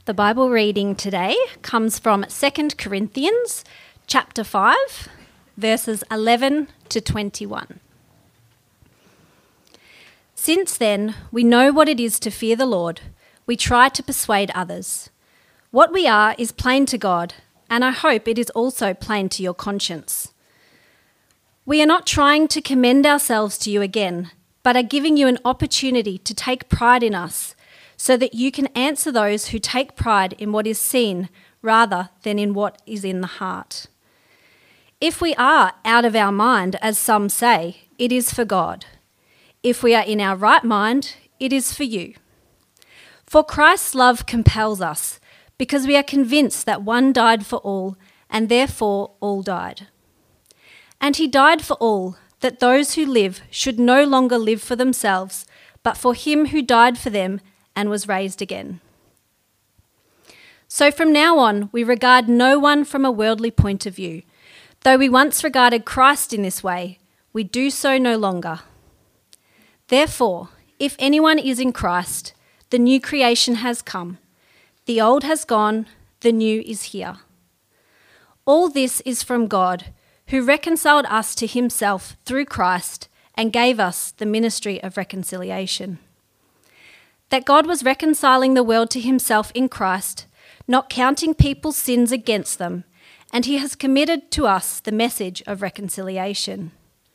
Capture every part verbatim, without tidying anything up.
The Bible reading today comes from Second Corinthians chapter five, verses eleven to twenty-one. Since then, we know what it is to fear the Lord. We try to persuade others. What we are is plain to God, and I hope it is also plain to your conscience. We are not trying to commend ourselves to you again, but are giving you an opportunity to take pride in us, so that you can answer those who take pride in what is seen rather than in what is in the heart. If we are out of our mind, as some say, it is for God. If we are in our right mind, it is for you. For Christ's love compels us, because we are convinced that one died for all, and therefore all died. And he died for all, that those who live should no longer live for themselves, but for him who died for them and was raised again. So from now on, we regard no one from a worldly point of view. Though we once regarded Christ in this way, we do so no longer. Therefore, if anyone is in Christ, the new creation has come. The old has gone, the new is here. All this is from God, who reconciled us to himself through Christ and gave us the ministry of reconciliation. That God was reconciling the world to himself in Christ, not counting people's sins against them, and he has committed to us the message of reconciliation.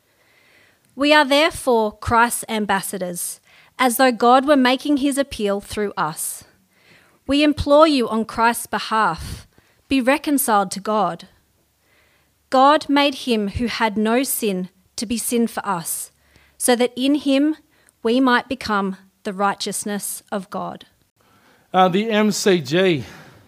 We are therefore Christ's ambassadors, as though God were making his appeal through us. We implore you on Christ's behalf, be reconciled to God. God made him who had no sin to be sin for us, so that in him we might become the righteousness of God. Uh, the M C G,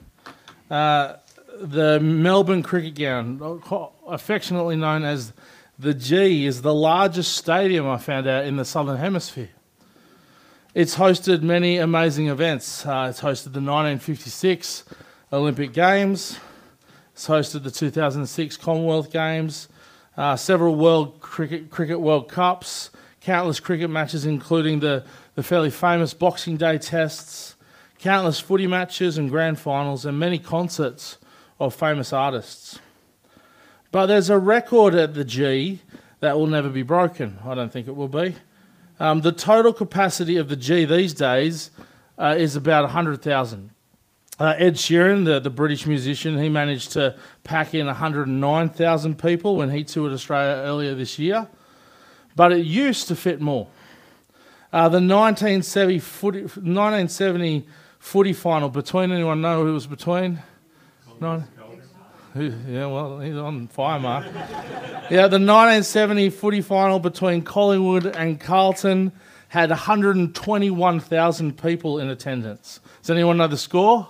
uh, the Melbourne Cricket Ground, affectionately known as the G, is the largest stadium, I found out, in the Southern Hemisphere. It's hosted many amazing events. Uh, it's hosted the nineteen fifty-six Olympic Games. It's hosted the two thousand six Commonwealth Games, uh, several World Cricket, Cricket World Cups, countless cricket matches, including the, the fairly famous Boxing Day tests, countless footy matches and grand finals, and many concerts of famous artists. But there's a record at the G that will never be broken. I don't think it will be. Um, the total capacity of the G these days uh, is about one hundred thousand. Uh, Ed Sheeran, the, the British musician, he managed to pack in one hundred nine thousand people when he toured Australia earlier this year. But it used to fit more. Uh, the nineteen seventy footy, nineteen seventy footy final, between, anyone know who it was between? Nine? Who, yeah, well, he's on fire, Mark. Yeah, the nineteen seventy footy final between Collingwood and Carlton had one hundred twenty-one thousand people in attendance. Does anyone know the score?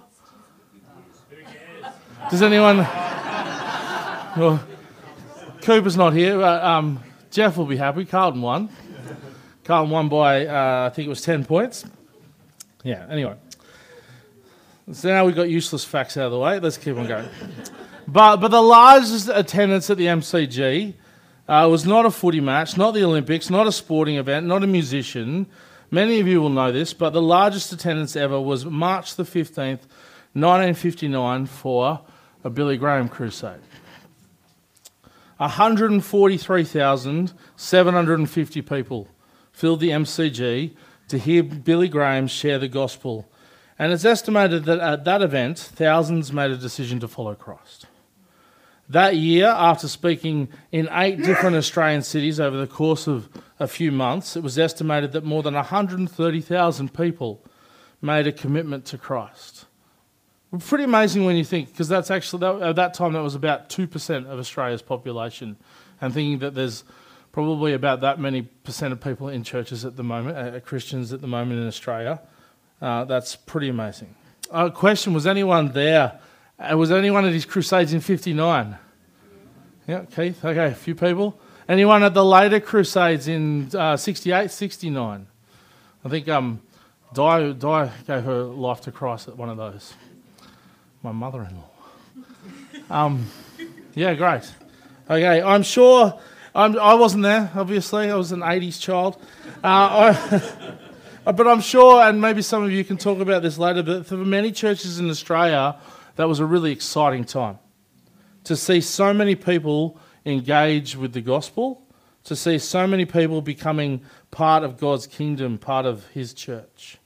Does anyone... Well, Cooper's not here, but um, Jeff will be happy. Carlton won. Carlton won by, uh, I think it was ten points. Yeah, anyway. So now we've got useless facts out of the way. Let's keep on going. But but the largest attendance at the M C G uh, was not a footy match, not the Olympics, not a sporting event, not a musician. Many of you will know this, but the largest attendance ever was March the fifteenth, nineteen fifty-nine, for a Billy Graham crusade. one hundred forty-three thousand seven hundred fifty people filled the M C G to hear Billy Graham share the gospel. And it's estimated that at that event, thousands made a decision to follow Christ. That year, after speaking in eight different Australian cities over the course of a few months, it was estimated that more than one hundred thirty thousand people made a commitment to Christ. Pretty amazing when you think, because that's actually, that, at that time, that was about two percent of Australia's population. And thinking that there's probably about that many percent of people in churches at the moment, uh, Christians at the moment in Australia, uh, that's pretty amazing. Uh, question, was anyone there? Uh, was anyone at his crusades in fifty-nine? Yeah, Keith? Okay, a few people. Anyone at the later crusades in uh, sixty-eight, sixty-nine? I think um, Di, Di gave her life to Christ at one of those. My mother-in-law. Um, yeah, great. Okay, I'm sure... I'm, I wasn't there, obviously. I was an eighties child. Uh, I, Uh, But I'm sure, and maybe some of you can talk about this later, but for many churches in Australia, that was a really exciting time. To see so many people engage with the gospel, to see so many people becoming part of God's kingdom, part of his church.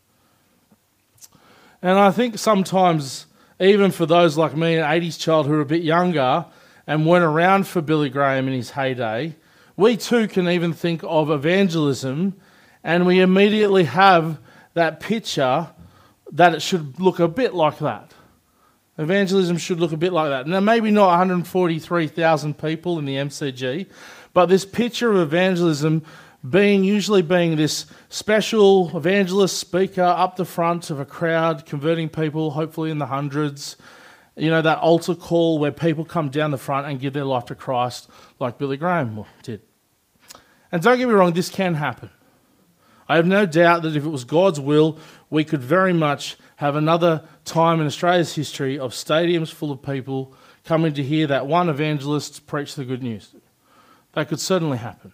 And I think sometimes, even for those like me, an eighties child who are a bit younger and weren't around for Billy Graham in his heyday, we too can even think of evangelism, and we immediately have that picture that it should look a bit like that. Evangelism should look a bit like that. Now, maybe not one hundred forty-three thousand people in the M C G, but this picture of evangelism being usually being this special evangelist speaker up the front of a crowd, converting people, hopefully in the hundreds. You know, that altar call where people come down the front and give their life to Christ like Billy Graham did. And don't get me wrong, this can happen. I have no doubt that if it was God's will, we could very much have another time in Australia's history of stadiums full of people coming to hear that one evangelist preach the good news. That could certainly happen.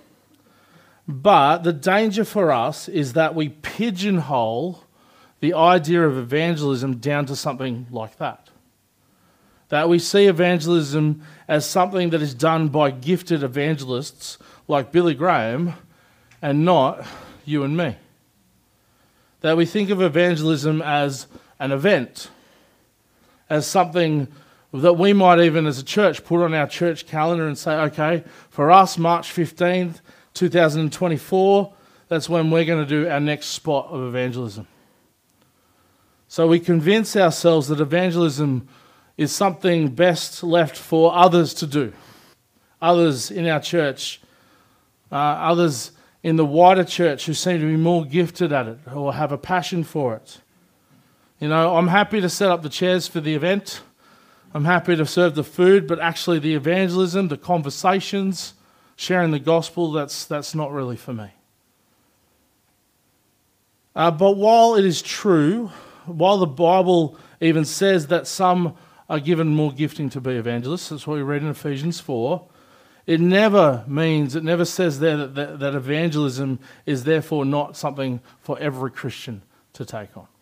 But the danger for us is that we pigeonhole the idea of evangelism down to something like that. That we see evangelism as something that is done by gifted evangelists like Billy Graham and not you and me. That we think of evangelism as an event, as something that we might even as a church put on our church calendar and say, okay, for us, March fifteenth, twenty twenty-four, that's when we're going to do our next spot of evangelism. So we convince ourselves that evangelism is something best left for others to do. Others in our church, uh, others in the wider church who seem to be more gifted at it or have a passion for it. You know, I'm happy to set up the chairs for the event. I'm happy to serve the food, but actually the evangelism, the conversations, sharing the gospel, that's that's not really for me. Uh, but while it is true, while the Bible even says that some are given more gifting to be evangelists, that's what we read in Ephesians four, it never means, it never says there that, that, that evangelism is therefore not something for every Christian to take on.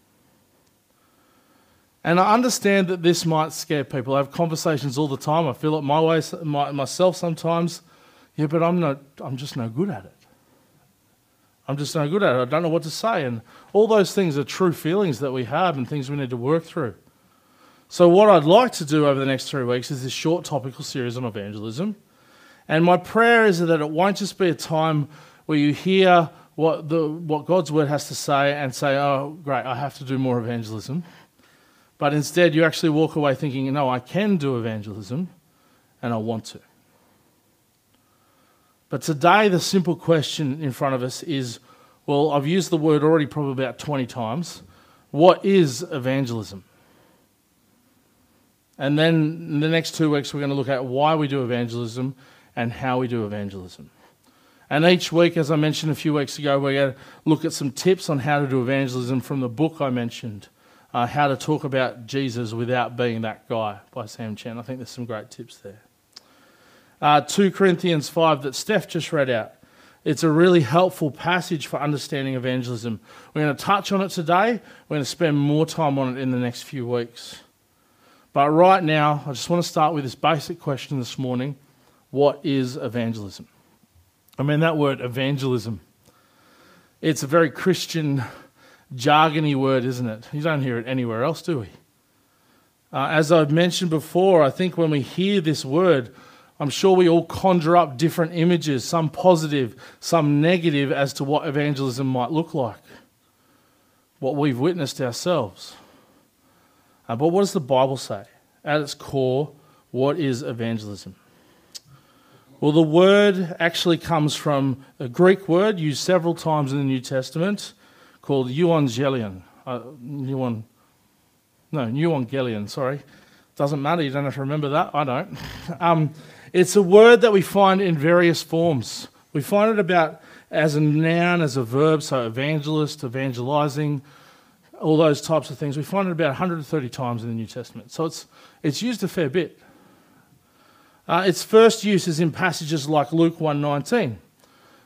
And I understand that this might scare people. I have conversations all the time. I feel it my way, my, myself sometimes. Yeah, but I'm not. I'm just no good at it. I'm just no good at it. I don't know what to say. And all those things are true feelings that we have and things we need to work through. So what I'd like to do over the next three weeks is this short topical series on evangelism. And my prayer is that it won't just be a time where you hear what the what God's word has to say and say, oh, great, I have to do more evangelism. But instead you actually walk away thinking, no, I can do evangelism and I want to. But today the simple question in front of us is, well, I've used the word already probably about twenty times. What is evangelism? And then in the next two weeks we're going to look at why we do evangelism and how we do evangelism. And each week, as I mentioned a few weeks ago, we're going to look at some tips on how to do evangelism from the book I mentioned, uh, How to Talk About Jesus Without Being That Guy by Sam Chen. I think there's some great tips there. Uh, two Corinthians five that Steph just read out. It's a really helpful passage for understanding evangelism. We're going to touch on it today. We're going to spend more time on it in the next few weeks. But right now, I just want to start with this basic question this morning. What is evangelism? I mean, that word evangelism, it's a very Christian, jargony word, isn't it? You don't hear it anywhere else, do we? Uh, as I've mentioned before, I think when we hear this word, I'm sure we all conjure up different images, some positive, some negative, as to what evangelism might look like, what we've witnessed ourselves. Uh, but what does the Bible say? At its core, what is evangelism? Well, the word actually comes from a Greek word used several times in the New Testament called euangelion. Uh, euan, no, euangelion, sorry. Doesn't matter, you don't have to remember that, I don't. um, it's a word that we find in various forms. We find it about as a noun, as a verb, so evangelist, evangelizing, all those types of things. We find it about one hundred thirty times in the New Testament. So it's it's used a fair bit. Uh, its first use is in passages like Luke one nineteen,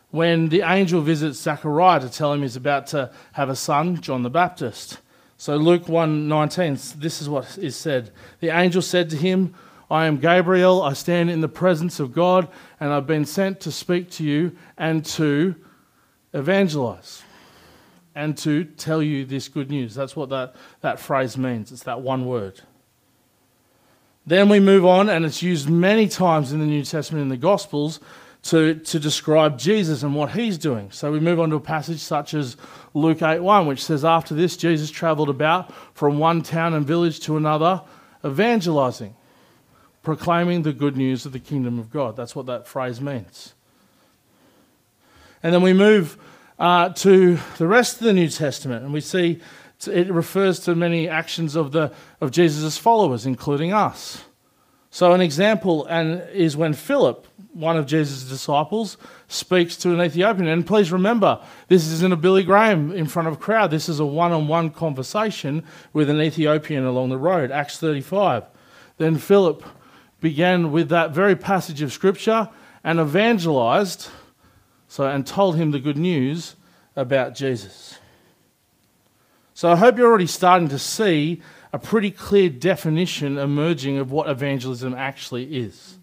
when the angel visits Zechariah to tell him he's about to have a son, John the Baptist. So Luke one nineteen, this is what is said. The angel said to him, I am Gabriel, I stand in the presence of God, and I've been sent to speak to you and to evangelize and to tell you this good news. That's what that, that phrase means. It's that one word. Then we move on, and it's used many times in the New Testament in the Gospels to, to describe Jesus and what he's doing. So we move on to a passage such as Luke eight one, which says, after this, Jesus travelled about from one town and village to another, evangelizing, proclaiming the good news of the kingdom of God. That's what that phrase means. And then we move uh, to the rest of the New Testament, and we see it refers to many actions of the of Jesus' followers, including us. So an example and is when Philip, one of Jesus' disciples, speaks to an Ethiopian. And please remember, this isn't a Billy Graham in front of a crowd. This is a one-on-one conversation with an Ethiopian along the road, Acts thirty-five. Then Philip began with that very passage of Scripture and evangelized, so and told him the good news about Jesus. So I hope you're already starting to see a pretty clear definition emerging of what evangelism actually is.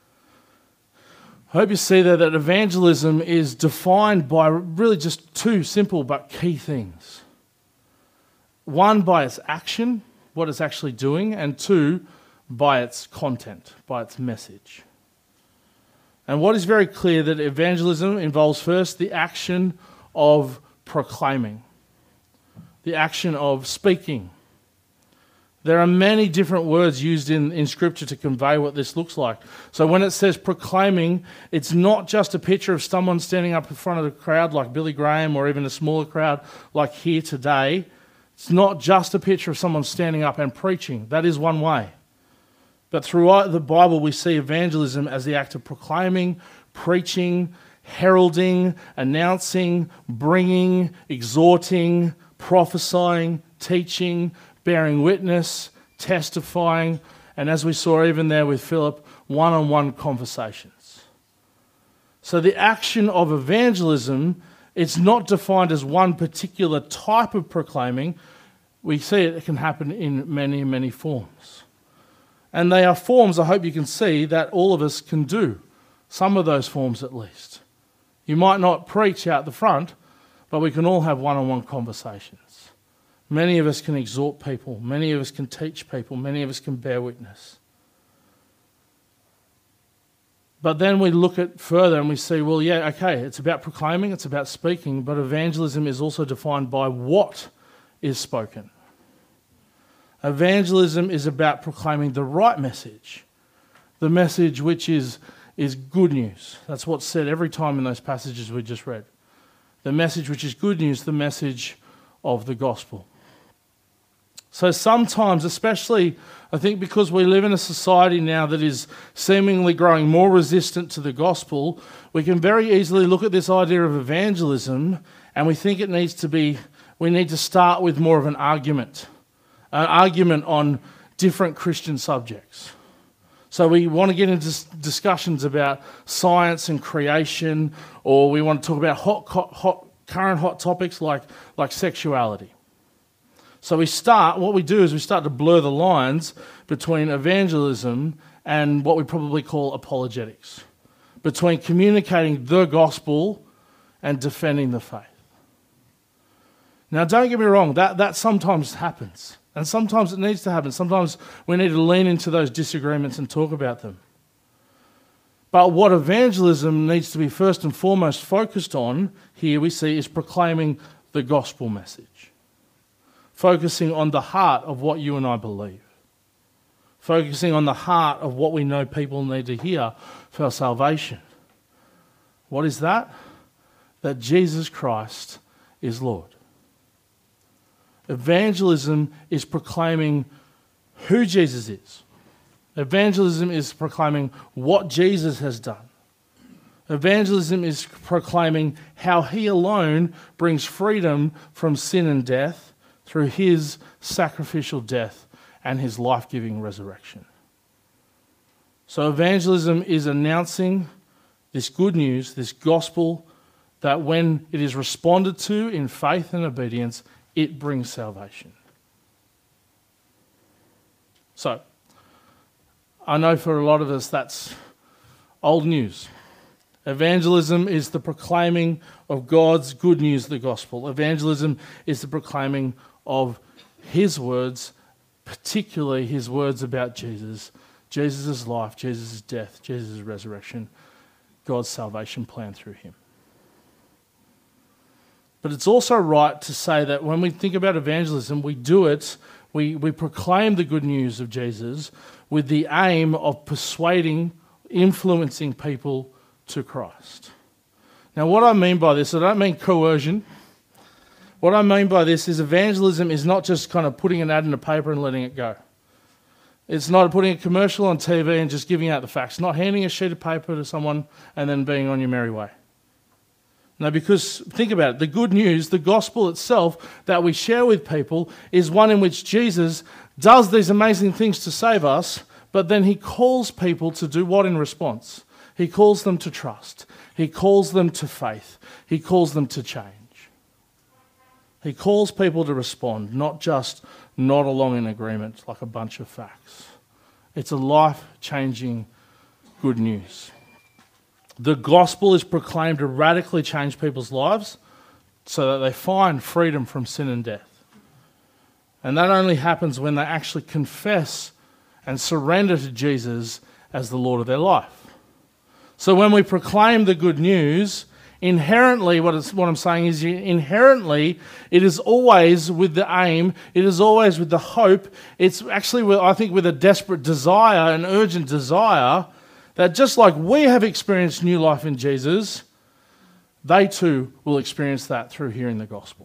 I hope you see there that evangelism is defined by really just two simple but key things. One, by its action, what it's actually doing, and two, by its content, by its message. And what is very clear that evangelism involves first the action of proclaiming, the action of speaking. There are many different words used in, in Scripture to convey what this looks like. So when it says proclaiming, it's not just a picture of someone standing up in front of the crowd like Billy Graham or even a smaller crowd like here today. It's not just a picture of someone standing up and preaching. That is one way. But throughout the Bible, we see evangelism as the act of proclaiming, preaching, heralding, announcing, bringing, exhorting, prophesying, teaching, bearing witness, testifying, and as we saw even there with Philip, one-on-one conversations. So the action of evangelism, it's not defined as one particular type of proclaiming. We see it, it can happen in many, many forms. And they are forms, I hope you can see, that all of us can do. Some of those forms at least. You might not preach out the front, but we can all have one-on-one conversations. Many of us can exhort people. Many of us can teach people. Many of us can bear witness. But then we look at further and we see, well, yeah, okay, it's about proclaiming, it's about speaking, but evangelism is also defined by what is spoken. Evangelism is about proclaiming the right message, the message which is, is good news. That's what's said every time in those passages we just read. The message which is good news, the message of the gospel. So sometimes, especially, I think because we live in a society now that is seemingly growing more resistant to the gospel, we can very easily look at this idea of evangelism and we think it needs to be, we need to start with more of an argument, an argument on different Christian subjects. So we want to get into discussions about science and creation, or we want to talk about hot, hot, current hot topics like, like sexuality. So we start, what we do is we start to blur the lines between evangelism and what we probably call apologetics, between communicating the gospel and defending the faith. Now, don't get me wrong, that, that sometimes happens, and sometimes it needs to happen. Sometimes we need to lean into those disagreements and talk about them. But what evangelism needs to be first and foremost focused on, here we see, is proclaiming the gospel message. Focusing on the heart of what you and I believe. Focusing on the heart of what we know people need to hear for our salvation. What is that? That Jesus Christ is Lord. Evangelism is proclaiming who Jesus is. Evangelism is proclaiming what Jesus has done. Evangelism is proclaiming how he alone brings freedom from sin and death through his sacrificial death and his life-giving resurrection. So evangelism is announcing this good news, this gospel that when it is responded to in faith and obedience, it brings salvation. So, I know for a lot of us that's old news. Evangelism is the proclaiming of God's good news, the gospel. Evangelism is the proclaiming of his words, particularly his words about Jesus, Jesus' life, Jesus' death, Jesus' resurrection, God's salvation plan through him. But it's also right to say that when we think about evangelism, we do it, we, we proclaim the good news of Jesus with the aim of persuading, influencing people to Christ. Now, what I mean by this, I don't mean coercion. What I mean by this is evangelism is not just kind of putting an ad in the paper and letting it go. It's not putting a commercial on T V and just giving out the facts, not handing a sheet of paper to someone and then being on your merry way. No, because think about it, the good news, the gospel itself that we share with people is one in which Jesus does these amazing things to save us, but then he calls people to do what in response? He calls them to trust. He calls them to faith. He calls them to change. He calls people to respond, not just nod along in agreement like a bunch of facts. It's a life-changing good news. The gospel is proclaimed to radically change people's lives so that they find freedom from sin and death. And that only happens when they actually confess and surrender to Jesus as the Lord of their life. So when we proclaim the good news, inherently, what, it's, what I'm saying is inherently, it is always with the aim, it is always with the hope, it's actually, with, I think, with a desperate desire, an urgent desire, that just like we have experienced new life in Jesus, they too will experience that through hearing the gospel.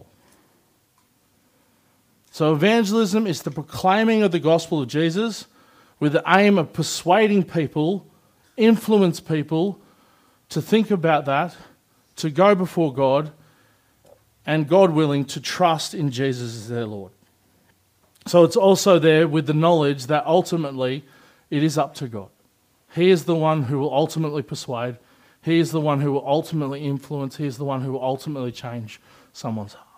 So evangelism is the proclaiming of the gospel of Jesus with the aim of persuading people, influence people to think about that, to go before God, and God willing, to trust in Jesus as their Lord. So it's also there with the knowledge that ultimately it is up to God. He is the one who will ultimately persuade. He is the one who will ultimately influence. He is the one who will ultimately change someone's heart.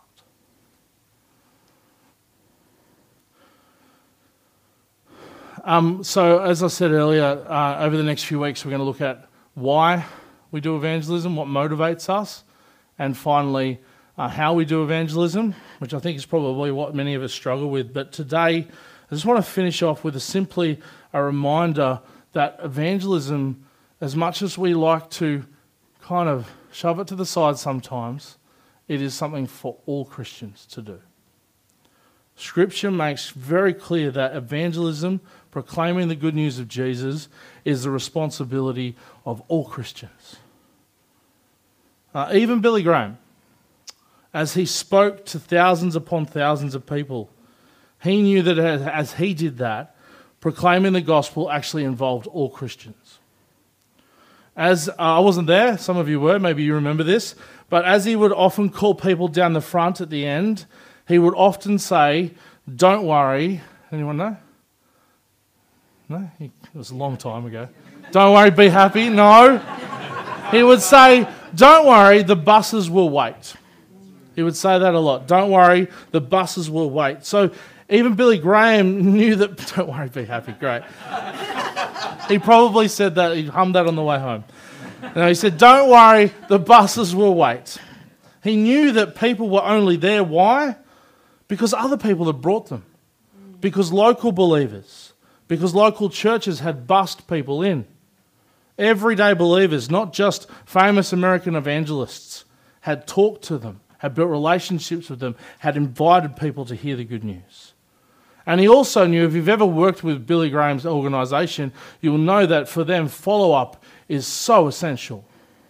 Um, so as I said earlier, uh, over the next few weeks we're going to look at why we do evangelism, what motivates us, and finally uh, how we do evangelism, which I think is probably what many of us struggle with. But today I just want to finish off with a simply a reminder that evangelism, as much as we like to kind of shove it to the side sometimes, it is something for all Christians to do. Scripture makes very clear that evangelism, proclaiming the good news of Jesus, is the responsibility of all Christians. Uh, even Billy Graham, as he spoke to thousands upon thousands of people, he knew that as he did that, proclaiming the gospel actually involved all Christians. As uh, I wasn't there, some of you were, maybe you remember this, but as he would often call people down the front at the end, he would often say, "Don't worry." Anyone know? No? It was a long time ago. "Don't worry, be happy." No. He would say, "Don't worry, the buses will wait." He would say that a lot. "Don't worry, the buses will wait." So even Billy Graham knew that, don't worry, be happy, great. He probably said that, he hummed that on the way home. No, he said, "Don't worry, the buses will wait." He knew that people were only there. Why? Because other people had brought them. Because local believers, because local churches had bussed people in. Everyday believers, not just famous American evangelists, had talked to them, had built relationships with them, had invited people to hear the good news. And he also knew, if you've ever worked with Billy Graham's organisation, you'll know that for them, follow-up is so essential.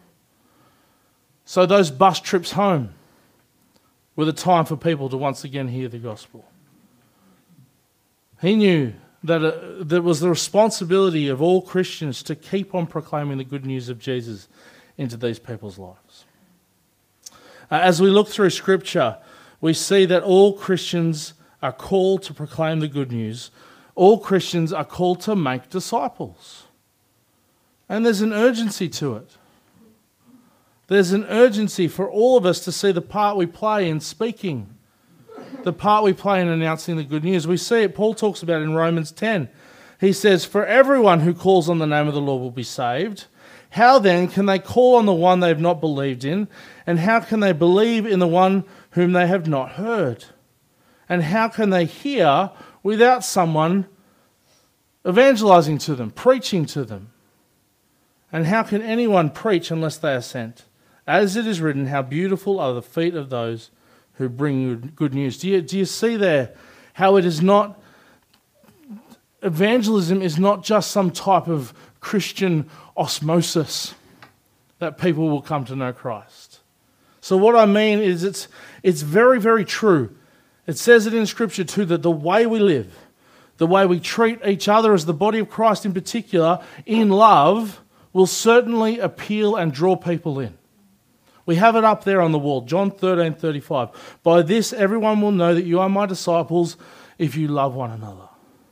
So those bus trips home were the time for people to once again hear the gospel. He knew that it, that it was the responsibility of all Christians to keep on proclaiming the good news of Jesus into these people's lives. Uh, as we look through Scripture, we see that all Christians are called to proclaim the good news. All Christians are called to make disciples. And there's an urgency to it. There's an urgency for all of us to see the part we play in speaking, the part we play in announcing the good news. We see it, Paul talks about it in Romans ten. He says, "For everyone who calls on the name of the Lord will be saved. How then can they call on the one they have not believed in? And how can they believe in the one whom they have not heard? And how can they hear without someone evangelizing to them, preaching to them? And how can anyone preach unless they are sent? As it is written, how beautiful are the feet of those who bring good news." Do you, do you see there how it is not, evangelism is not just some type of Christian osmosis that people will come to know Christ. So what I mean is it's it's very, very true. It says it in Scripture too, that the way we live, the way we treat each other as the body of Christ in particular, in love, will certainly appeal and draw people in. We have it up there on the wall, John thirteen thirty-five. "By this everyone will know that you are my disciples if you love one another."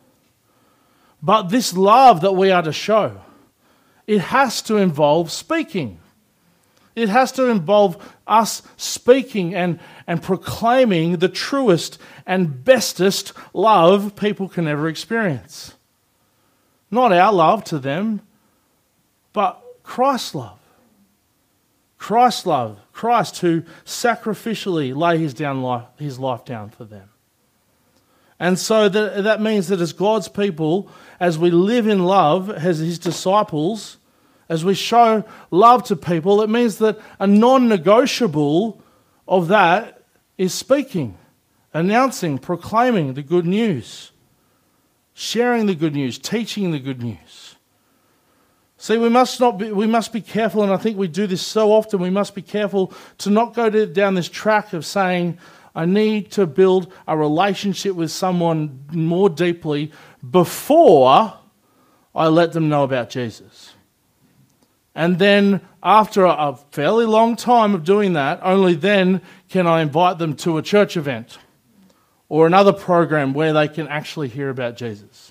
But this love that we are to show, it has to involve speaking. It has to involve us speaking and, and proclaiming the truest and bestest love people can ever experience. Not our love to them, but Christ's love. Christ's love, Christ who sacrificially lay his, down life, his life down for them. And so that, that means that as God's people, as we live in love, as his disciples, as we show love to people, it means that a non-negotiable of that is speaking, announcing, proclaiming the good news, sharing the good news, teaching the good news. See, we must not be, we must be careful, and I think we do this so often, we must be careful to not go to, down this track of saying, I need to build a relationship with someone more deeply before I let them know about Jesus. And then after a fairly long time of doing that, only then can I invite them to a church event or another program where they can actually hear about Jesus.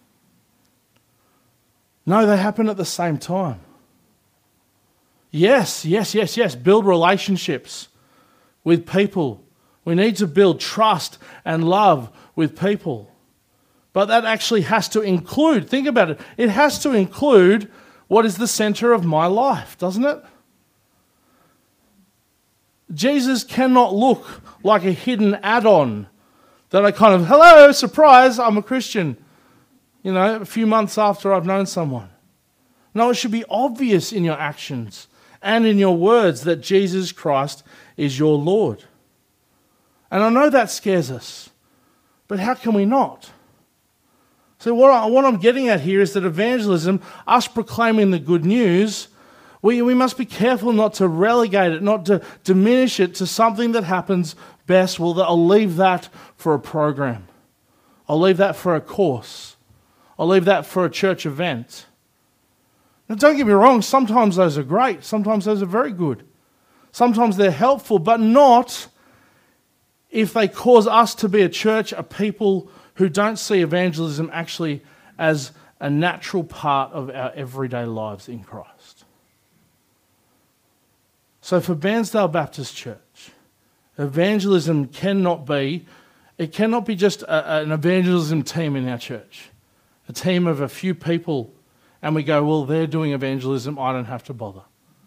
No, they happen at the same time. Yes, yes, yes, yes. Build relationships with people. We need to build trust and love with people. But that actually has to include, think about it, it has to include what is the center of my life, doesn't it? Jesus cannot look like a hidden add-on that I kind of, hello, surprise, I'm a Christian. You know, a few months after I've known someone. No, it should be obvious in your actions and in your words that Jesus Christ is your Lord. And I know that scares us, but how can we not? So what, I, what I'm getting at here is that evangelism, us proclaiming the good news, we, we must be careful not to relegate it, not to diminish it to something that happens best. Well, I'll leave that for a program. I'll leave that for a course. I'll leave that for a church event. Now, don't get me wrong, sometimes those are great. Sometimes those are very good. Sometimes they're helpful, but not if they cause us to be a church, a people who don't see evangelism actually as a natural part of our everyday lives in Christ. So for Bairnsdale Baptist Church, evangelism cannot be, it cannot be just a, an evangelism team in our church. A team of a few people, and we go, well, they're doing evangelism, I don't have to bother.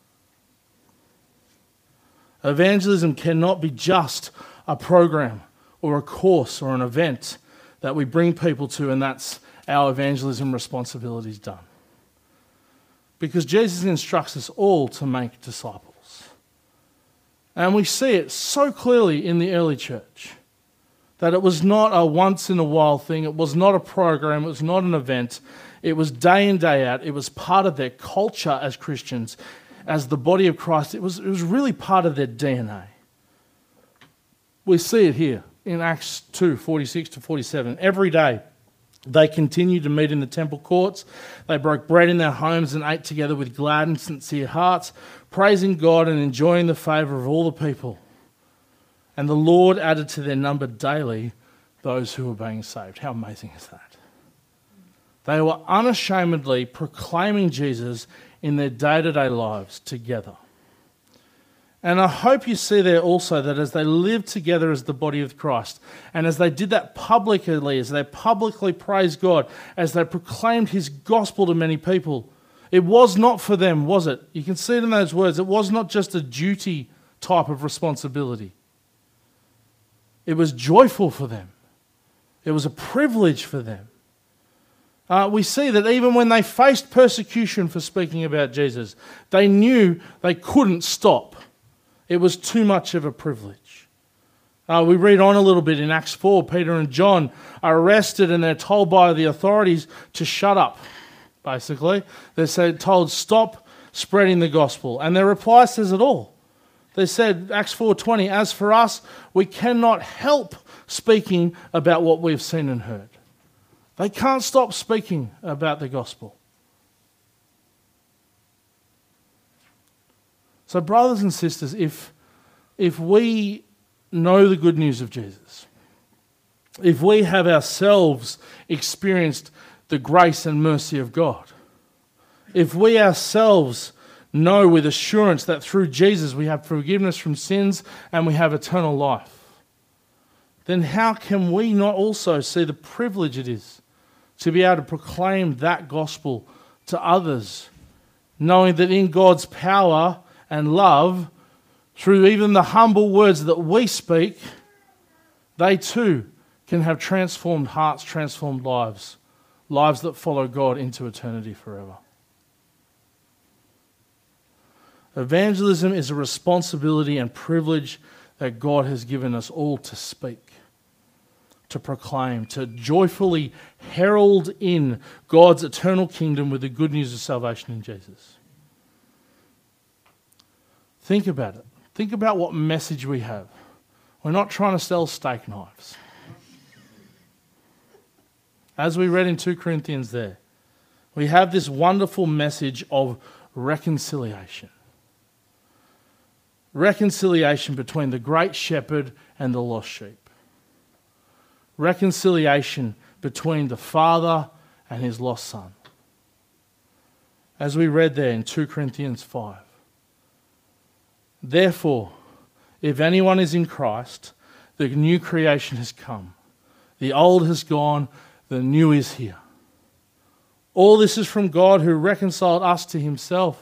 Evangelism cannot be just a program or a course or an event that we bring people to, and that's our evangelism responsibilities done. Because Jesus instructs us all to make disciples. And we see it so clearly in the early church. That it was not a once-in-a-while thing. It was not a program. It was not an event. It was day in, day out. It was part of their culture as Christians, as the body of Christ. It was, it was really part of their D N A. We see it here in Acts two, forty-six to forty-seven. Every day they continued to meet in the temple courts. They broke bread in their homes and ate together with glad and sincere hearts, praising God and enjoying the favour of all the people. And the Lord added to their number daily those who were being saved. How amazing is that? They were unashamedly proclaiming Jesus in their day-to-day lives together. And I hope you see there also that as they lived together as the body of Christ, and as they did that publicly, as they publicly praised God, as they proclaimed his gospel to many people, it was not for them, was it? You can see it in those words. It was not just a duty type of responsibility. It was joyful for them. It was a privilege for them. Uh, we see that even when they faced persecution for speaking about Jesus, they knew they couldn't stop. It was too much of a privilege. Uh, we read on a little bit in Acts four. Peter and John are arrested and they're told by the authorities to shut up, basically. They're said, told, stop spreading the gospel. And their reply says it all. They said, Acts four twenty, as for us, we cannot help speaking about what we've seen and heard. They can't stop speaking about the gospel. So brothers and sisters, if, if we know the good news of Jesus, if we have ourselves experienced the grace and mercy of God, if we ourselves know with assurance that through Jesus we have forgiveness from sins and we have eternal life, then how can we not also see the privilege it is to be able to proclaim that gospel to others, knowing that in God's power and love, through even the humble words that we speak, they too can have transformed hearts, transformed lives, lives that follow God into eternity forever. Evangelism is a responsibility and privilege that God has given us all to speak, to proclaim, to joyfully herald in God's eternal kingdom with the good news of salvation in Jesus. Think about it. Think about what message we have. We're not trying to sell steak knives. As we read in two Corinthians there, we have this wonderful message of reconciliation. Reconciliation between the great shepherd and the lost sheep. Reconciliation between the Father and his lost Son. As we read there in two Corinthians five. Therefore, if anyone is in Christ, the new creation has come. The old has gone, the new is here. All this is from God who reconciled us to himself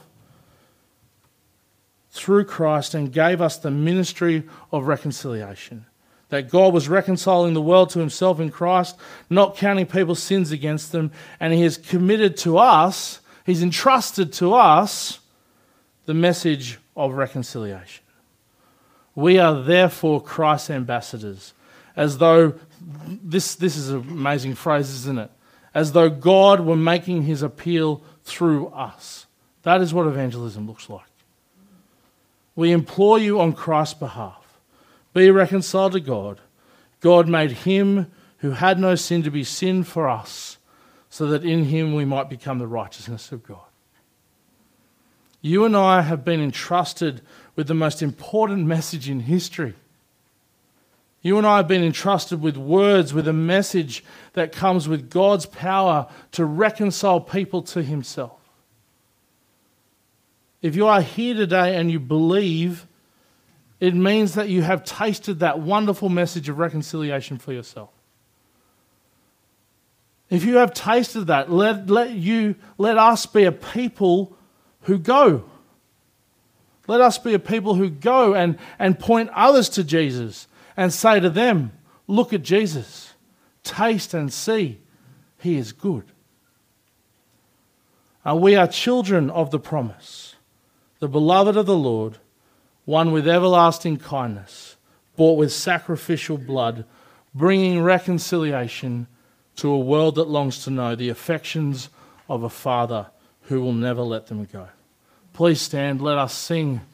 through Christ and gave us the ministry of reconciliation. That God was reconciling the world to himself in Christ, not counting people's sins against them, and he has committed to us, he's entrusted to us, the message of reconciliation. We are therefore Christ's ambassadors, as though, this, this is an amazing phrase, isn't it? As though God were making his appeal through us. That is what evangelism looks like. We implore you on Christ's behalf, be reconciled to God. God made him who had no sin to be sin for us, so that in him we might become the righteousness of God. You and I have been entrusted with the most important message in history. You and I have been entrusted with words, with a message that comes with God's power to reconcile people to himself. If you are here today and you believe, it means that you have tasted that wonderful message of reconciliation for yourself. If you have tasted that, let, let, you, let us be a people who go. Let us be a people who go and, and point others to Jesus and say to them, look at Jesus, taste and see, he is good. Uh, we are children of the promise, the beloved of the Lord, one with everlasting kindness, bought with sacrificial blood, bringing reconciliation to a world that longs to know the affections of a Father who will never let them go. Please stand, let us sing